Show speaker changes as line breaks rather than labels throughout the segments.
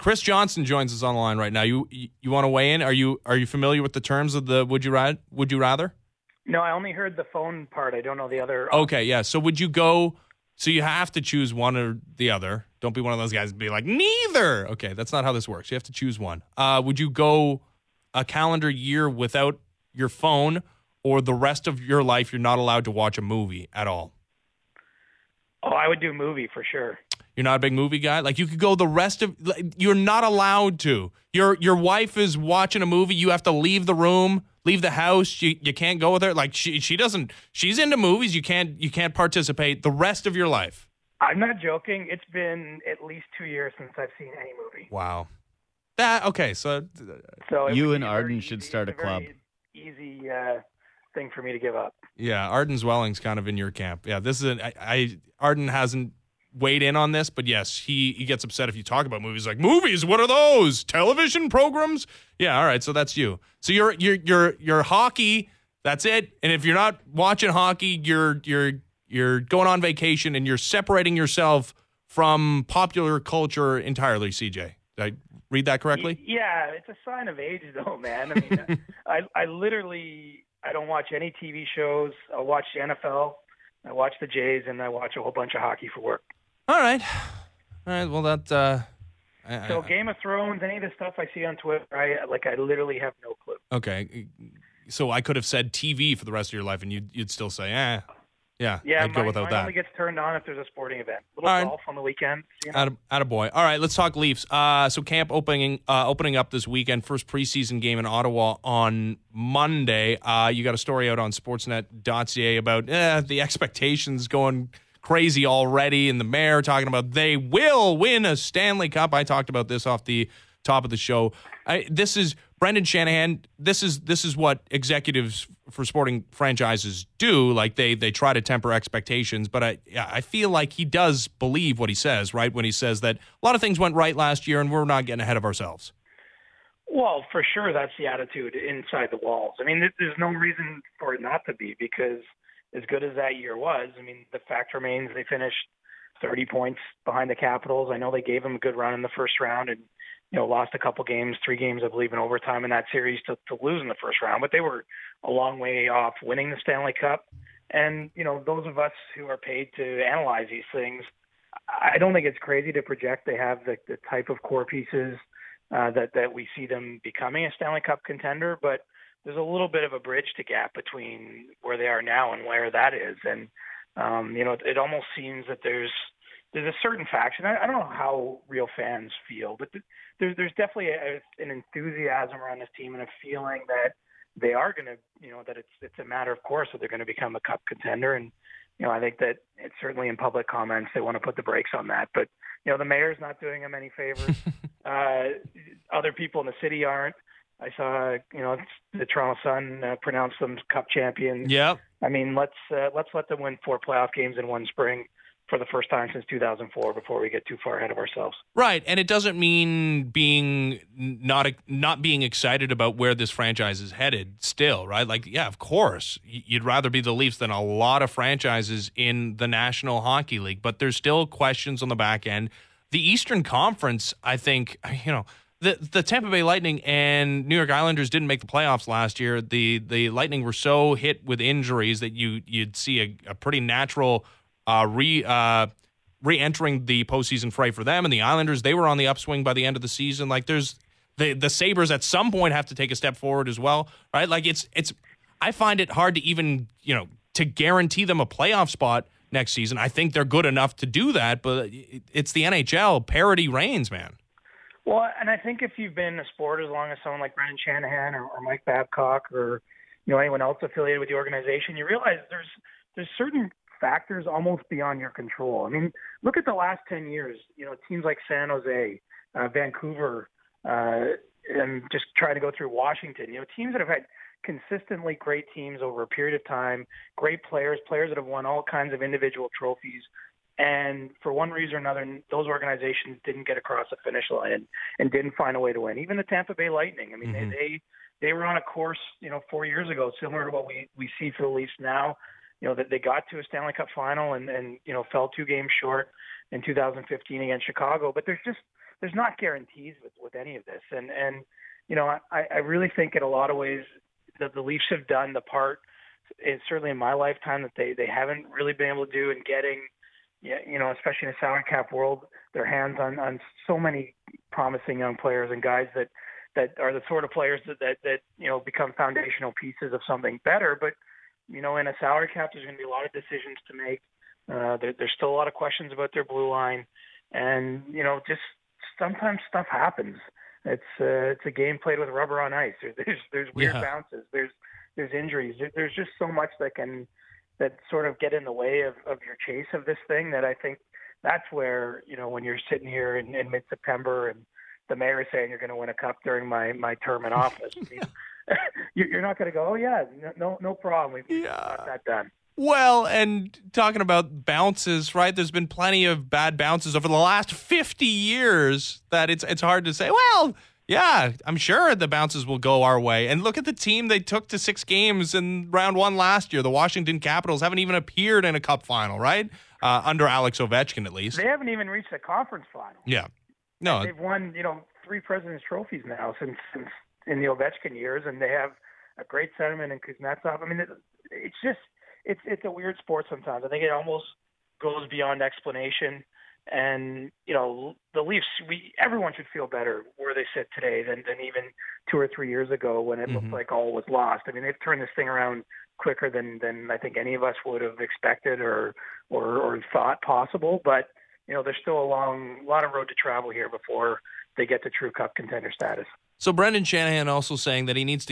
Chris Johnson joins us on the line right now. You want to weigh in? Are you familiar with the terms of the Would You Rather?
No, I only heard the phone part. I don't know the other.
Okay, yeah. So would you go? So you have to choose one or the other. Don't be one of those guys and be like, neither. Okay, that's not how this works. You have to choose one. Would you go a calendar year without your phone, or the rest of your life you're not allowed to watch a movie at all?
Oh, I would do movie for sure.
You're not a big movie guy? Like, you could go the rest of... You're not allowed to. Your wife is watching a movie. You have to leave the room, leave the house. You can't go with her. Like, she doesn't... She's into movies. You can't participate the rest of your life.
I'm not joking. It's been at least 2 years since I've seen any movie.
Wow. Okay, so
you and Arden should start a club.
Easy thing for me to give up.
Yeah, Arden Zwelling's kind of in your camp. Yeah, this is Arden hasn't weighed in on this, but yes, he gets upset if you talk about movies. Like, movies, what are those? Television programs? Yeah, all right, so that's you. So you're hockey, that's it. And if you're not watching hockey, you're going on vacation and you're separating yourself from popular culture entirely, CJ. Did I read that correctly?
Yeah, it's a sign of age though, man. I mean, I literally don't watch any TV shows. I watch the NFL, I watch the Jays, and I watch a whole bunch of hockey for work.
All right. Well, that.
So Game of Thrones, any of the stuff I see on Twitter, I literally have no clue.
Okay, so I could have said TV for the rest of your life, and you'd still say, yeah. I'd go without that.
Mine only gets turned on if there's a sporting event. A little golf on the weekend. You know?
Attaboy. All right, let's talk Leafs. So camp opening up this weekend. First preseason game in Ottawa on Monday. You got a story out on Sportsnet.ca about the expectations going crazy already, and the mayor talking about they will win a Stanley Cup. I talked about this off the top of the show. This is Brendan Shanahan. This is what executives for sporting franchises do. Like, they try to temper expectations, but I feel like he does believe what he says, right? When he says that a lot of things went right last year and we're not getting ahead of ourselves.
Well, for sure, that's the attitude inside the walls. I mean, there's no reason for it not to be, because as good as that year was, I mean, the fact remains they finished 30 points behind the Capitals. I know they gave them a good run in the first round and, lost a couple games, 3 games, I believe, in overtime in that series to lose in the first round. But they were a long way off winning the Stanley Cup. And, those of us who are paid to analyze these things, I don't think it's crazy to project they have the type of core pieces that we see them becoming a Stanley Cup contender. But there's a little bit of a bridge to gap between where they are now and where that is. And, it almost seems that there's a certain faction. I don't know how real fans feel, but there's definitely an enthusiasm around this team and a feeling that they are going to, that it's a matter of course that they're going to become a cup contender. And, I think that it's certainly in public comments they want to put the brakes on that. But, the mayor's not doing them any favors. Other people in the city aren't. I saw, the Toronto Sun pronounce them cup champions.
Yeah.
I mean, let's let them win 4 playoff games in one spring for the first time since 2004 before we get too far ahead of ourselves.
Right, and it doesn't mean being not being excited about where this franchise is headed still, right? Like, yeah, of course, you'd rather be the Leafs than a lot of franchises in the National Hockey League, but there's still questions on the back end. The Eastern Conference, I think, the Tampa Bay Lightning and New York Islanders didn't make the playoffs last year. The Lightning were so hit with injuries that you'd see a pretty natural re-entering the postseason fray for them. And the Islanders, they were on the upswing by the end of the season. Like, there's the Sabres at some point have to take a step forward as well, right? Like, it's I find it hard to even, to guarantee them a playoff spot next season. I think they're good enough to do that, but it's the NHL. Parity reigns, man.
Well, and I think if you've been in the sport as long as someone like Brendan Shanahan or Mike Babcock or, anyone else affiliated with the organization, you realize there's certain factors almost beyond your control. I mean, look at the last 10 years, teams like San Jose, Vancouver, and just try to go through Washington, teams that have had consistently great teams over a period of time, great players that have won all kinds of individual trophies. And for one reason or another, those organizations didn't get across the finish line and didn't find a way to win. Even the Tampa Bay Lightning, I mean, they were on a course, 4 years ago, similar to what we see for the Leafs now, that they got to a Stanley Cup final and fell 2 games short in 2015 against Chicago. But there's there's not guarantees with any of this. And I really think in a lot of ways that the Leafs have done the part, certainly in my lifetime, that they haven't really been able to do in getting, especially in a salary cap world, their hands on so many promising young players and guys that are the sort of players that become foundational pieces of something better. But, in a salary cap, there's going to be a lot of decisions to make. There's still a lot of questions about their blue line. And, just sometimes stuff happens. It's a game played with rubber on ice. There's weird bounces. There's injuries. There's just so much that sort of get in the way of your chase of this thing, that I think that's where, when you're sitting here in mid-September and the mayor is saying you're going to win a cup during my term in office, you're not going to go, oh yeah, no problem. We've got that done.
Well, and talking about bounces, right? There's been plenty of bad bounces over the last 50 years that it's hard to say, well, yeah, I'm sure the bounces will go our way. And look at the team they took to 6 games in round 1 last year. The Washington Capitals haven't even appeared in a cup final, right? Under Alex Ovechkin, at least.
They haven't even reached a conference final.
Yeah. No.
And they've won, 3 President's Trophies now since in the Ovechkin years, and they have a great sentiment in Kuznetsov. I mean, it's just, it's a weird sport sometimes. I think it almost goes beyond explanation. And, the Leafs, everyone should feel better where they sit today than even 2 or 3 years ago when it looked like all was lost. I mean, they've turned this thing around quicker than I think any of us would have expected or thought possible. But, there's still a lot of road to travel here before they get to true cup contender status.
So Brendan Shanahan also saying that he needs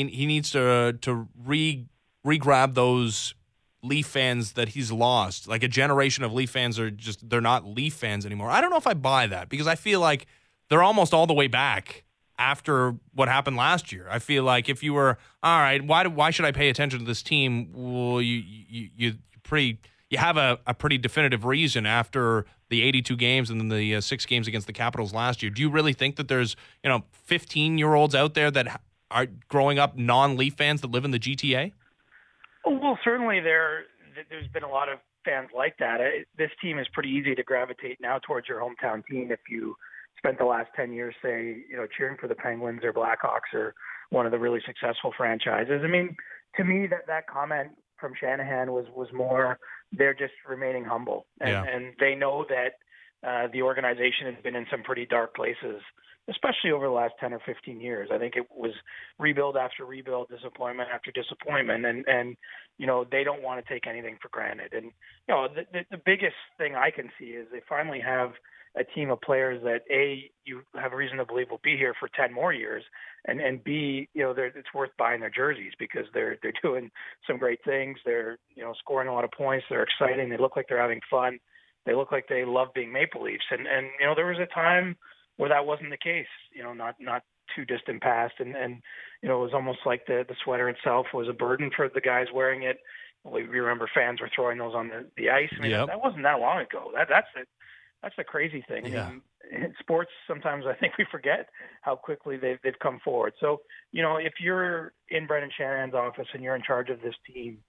to re-grab those Leaf fans that he's lost. Like a generation of Leaf fans they're not Leaf fans anymore. I don't know if I buy that, because I feel like they're almost all the way back after what happened last year. I feel like if you were, all right, why should I pay attention to this team? Well, you have a pretty definitive reason after the 82 games and then the 6 games against the Capitals last year. Do you really think that there's 15-year-olds out there that are growing up non-Leaf fans that live in the GTA?
Well, certainly there's been a lot of fans like that. This team is pretty easy to gravitate now towards your hometown team if you spent the last 10 years, say, cheering for the Penguins or Blackhawks or one of the really successful franchises. I mean, to me, that comment from Shanahan was more they're just remaining humble. And they know that the organization has been in some pretty dark places, especially over the last 10 or 15 years. I think it was rebuild after rebuild, disappointment after disappointment. And they don't want to take anything for granted. And, the biggest thing I can see is they finally have a team of players that, A, you have a reason to believe will be here for 10 more years, and B, it's worth buying their jerseys because they're doing some great things. They're, scoring a lot of points. They're exciting. They look like they're having fun. They look like they love being Maple Leafs. And there was a time where that wasn't the case, not too distant past. And it was almost like the sweater itself was a burden for the guys wearing it. We remember fans were throwing those on the ice. I mean, that wasn't that long ago. That's the crazy thing.
Yeah.
I mean, in sports, sometimes I think we forget how quickly they've come forward. So, if you're in Brendan Shanahan's office and you're in charge of this team,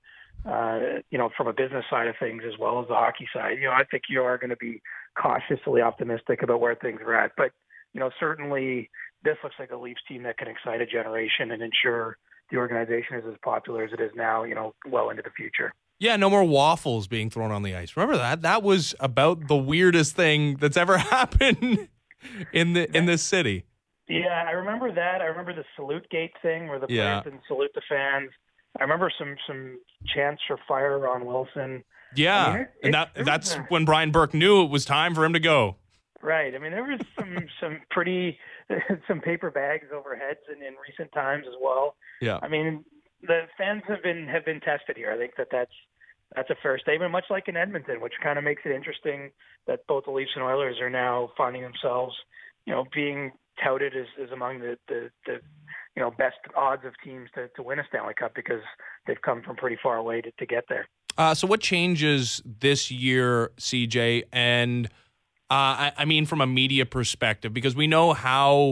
from a business side of things as well as the hockey side, I think you are going to be cautiously optimistic about where things are at. But, certainly this looks like a Leafs team that can excite a generation and ensure the organization is as popular as it is now, well into the future.
Yeah, no more waffles being thrown on the ice. Remember that? That was about the weirdest thing that's ever happened in this city.
Yeah, I remember that. I remember the salute gate thing where the players didn't salute the fans. I remember some chants for fire on Wilson.
Yeah, that's when Brian Burke knew it was time for him to go.
Right. I mean, there was some pretty some paper bags over heads in recent times as well.
Yeah.
I mean, the fans have been tested here. I think that's a fair statement, much like in Edmonton, which kind of makes it interesting that both the Leafs and Oilers are now finding themselves, being touted as among the best odds of teams to win a Stanley Cup because they've come from pretty far away to get there.
So what changes this year, CJ? And I mean, from a media perspective, because we know how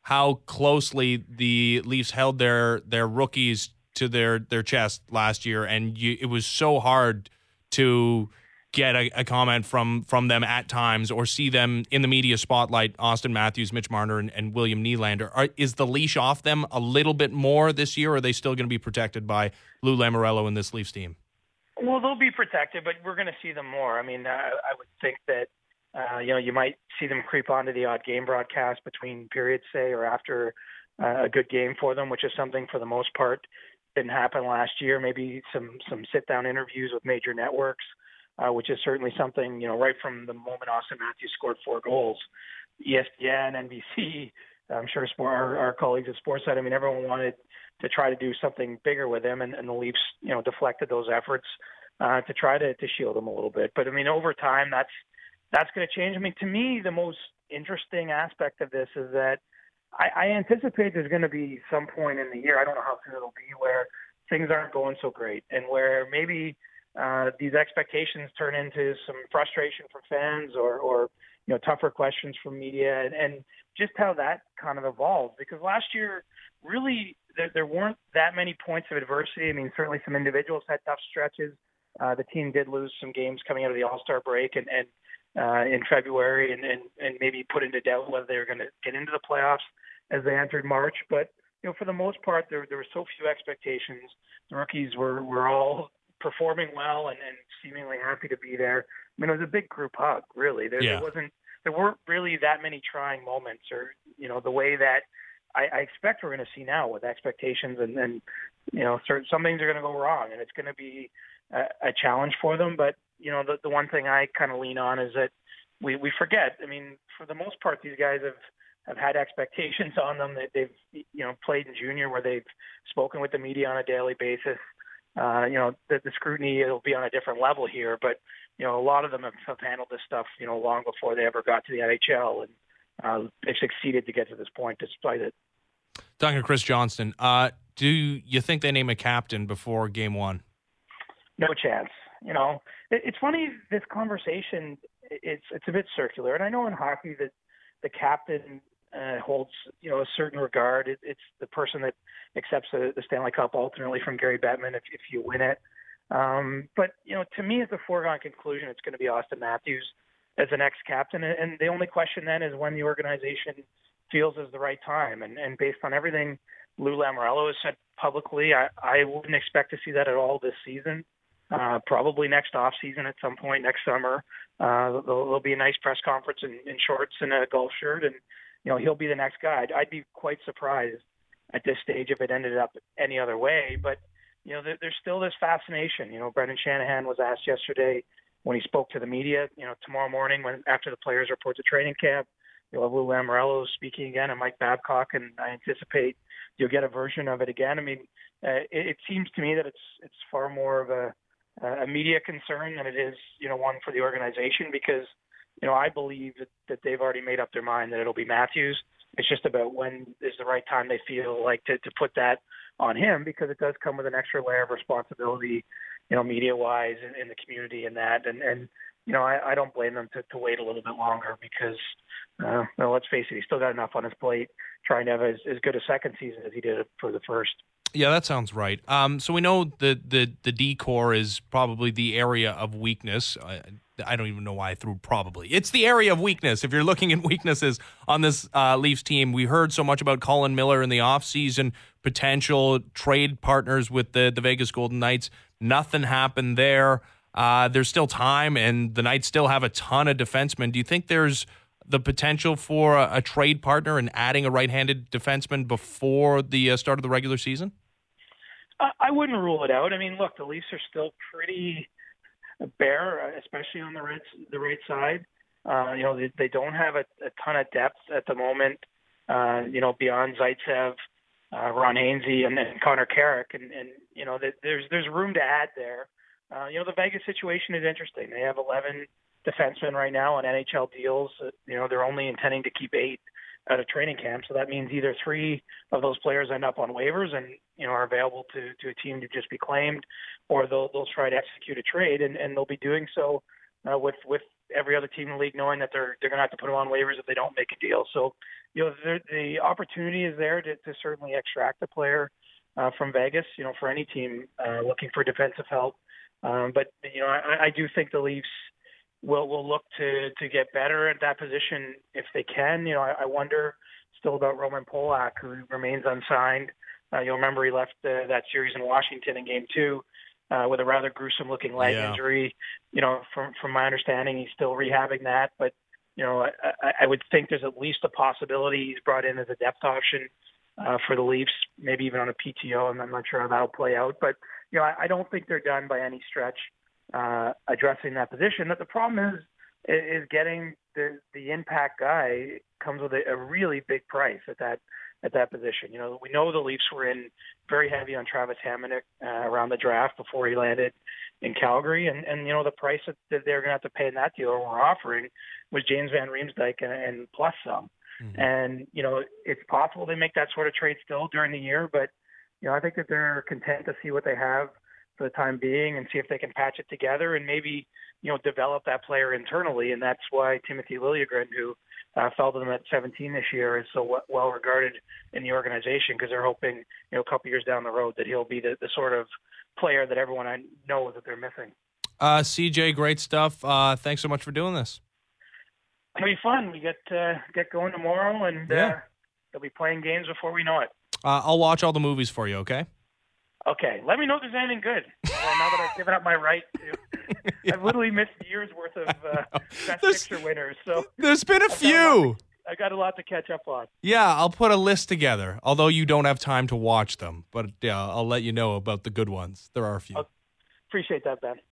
closely the Leafs held their rookies to their chest last year, and it was so hard to get a comment from them at times or see them in the media spotlight, Austin Matthews, Mitch Marner, and William Nylander. Is the leash off them a little bit more this year, or are they still going to be protected by Lou Lamoriello and this Leafs team?
Well, they'll be protected, but we're going to see them more. I mean, I would think that, you might see them creep onto the odd game broadcast between periods, say, or after a good game for them, which is something for the most part didn't happen last year. Maybe some sit-down interviews with major networks, which is certainly something, right from the moment Austin Matthews scored 4 goals, ESPN, NBC, I'm sure our colleagues at Sportsnet, I mean, everyone wanted to try to do something bigger with him, and the Leafs, deflected those efforts to try to shield him a little bit. But I mean, over time, that's going to change. I mean, to me, the most interesting aspect of this is that I anticipate there's going to be some point in the year, I don't know how soon it'll be, where things aren't going so great, and where maybe these expectations turn into some frustration from fans or tougher questions from media, and just how that kind of evolves. Because last year, really, there weren't that many points of adversity. I mean, certainly some individuals had tough stretches. The team did lose some games coming out of the All-Star break and in February, and maybe put into doubt whether they were going to get into the playoffs as they entered March. But for the most part, there were so few expectations. The rookies were all performing well and seemingly happy to be there. I mean, it was a big group hug, really. There weren't really that many trying moments, or the way that I expect we're going to see now with expectations, and some things are going to go wrong, and it's going to be a challenge for them. But the one thing I kind of lean on is that we forget. I mean, for the most part, these guys have had expectations on them that they've played in junior, where they've spoken with the media on a daily basis. The scrutiny will be on a different level here, but a lot of them have handled this stuff long before they ever got to the NHL, and they've succeeded to get to this point despite it.
Talking to Chris Johnston, do you think they name a captain before Game 1?
No chance. It's funny, this conversation, it's a bit circular, and I know in hockey that the captain holds a certain regard. It's the person that accepts the Stanley Cup ultimately from Gary Bettman if you win it. But to me, it's a foregone conclusion it's going to be Austin Matthews as the next captain, and the only question then is when the organization feels is the right time. And based on everything Lou Lamoriello has said publicly, I wouldn't expect to see that at all this season. Probably next off season at some point next summer. There'll be a nice press conference in shorts and a golf shirt, and he'll be the next guy. I'd be quite surprised at this stage if it ended up any other way. But there's still this fascination. Brendan Shanahan was asked yesterday when he spoke to the media. Tomorrow morning, after the players report to training camp, you'll have Lou Lamoriello speaking again, and Mike Babcock, and I anticipate you'll get a version of it again. I mean, it seems to me that it's far more of a media concern than it is, one for the organization, because, I believe that they've already made up their mind that it'll be Matthews. It's just about when is the right time they feel like to put that on him, because it does come with an extra layer of responsibility, media-wise in the community and that. And I don't blame them to wait a little bit longer, because, let's face it, he's still got enough on his plate trying to have as good a second season as he did for the first.
Yeah, that sounds right. So we know the D-core is probably the area of weakness. I don't even know why I threw probably. It's the area of weakness. If you're looking at weaknesses on this Leafs team, we heard so much about Colin Miller in the offseason, potential trade partners with the Vegas Golden Knights. Nothing happened there. There's still time, and the Knights still have a ton of defensemen. Do you think there's the potential for a trade partner and adding a right-handed defenseman before the start of the regular season?
I wouldn't rule it out. I mean, look, the Leafs are still pretty bare, especially on the right side. They don't have a ton of depth at the moment, beyond Zaitsev, Ron Hainsey, and Connor Carrick. And there's room to add there. The Vegas situation is interesting. They have 11 defensemen right now on NHL deals. They're only intending to keep 8 out of training camp. So that means either 3 of those players end up on waivers and, are available to a team to just be claimed, or they'll try to execute a trade, and they'll be doing so with every other team in the league knowing that they're going to have to put them on waivers if they don't make a deal. So, the opportunity is there to certainly extract a player from Vegas, for any team looking for defensive help But I do think the Leafs will look to get better at that position if they can. I wonder still about Roman Polak, who remains unsigned. You'll remember he left that series in Washington in Game 2 with a rather gruesome-looking leg injury. From my understanding, he's still rehabbing that. But I would think there's at least a possibility he's brought in as a depth option for the Leafs, maybe even on a PTO. I'm not sure how that'll play out. But I don't think they're done by any stretch addressing that position. But the problem is getting the impact guy comes with a really big price at that position. We know the Leafs were in very heavy on Travis Hamonic around the draft before he landed in Calgary, and the price that they're going to have to pay in that deal, or we're offering, was James Van Riemsdyk and plus some. Mm-hmm. And it's possible they make that sort of trade still during the year, but I think that they're content to see what they have for the time being and see if they can patch it together and maybe develop that player internally. And that's why Timothy Liljegren, who fell to them at 17 this year, is so well regarded in the organization, because they're hoping a couple years down the road that he'll be the sort of player that everyone knows that they're missing.
CJ, great stuff. Thanks so much for doing this.
It'll be fun. We get going tomorrow, and they'll be playing games before we know it.
I'll watch all the movies for you, okay?
Okay. Let me know if there's anything good. Now that I've given up my right to. I've literally missed years worth of Best Picture winners. So
there's been a few.
I got a lot to catch up on.
Yeah, I'll put a list together, although you don't have time to watch them. But I'll let you know about the good ones. There are a few.
Appreciate that, Ben.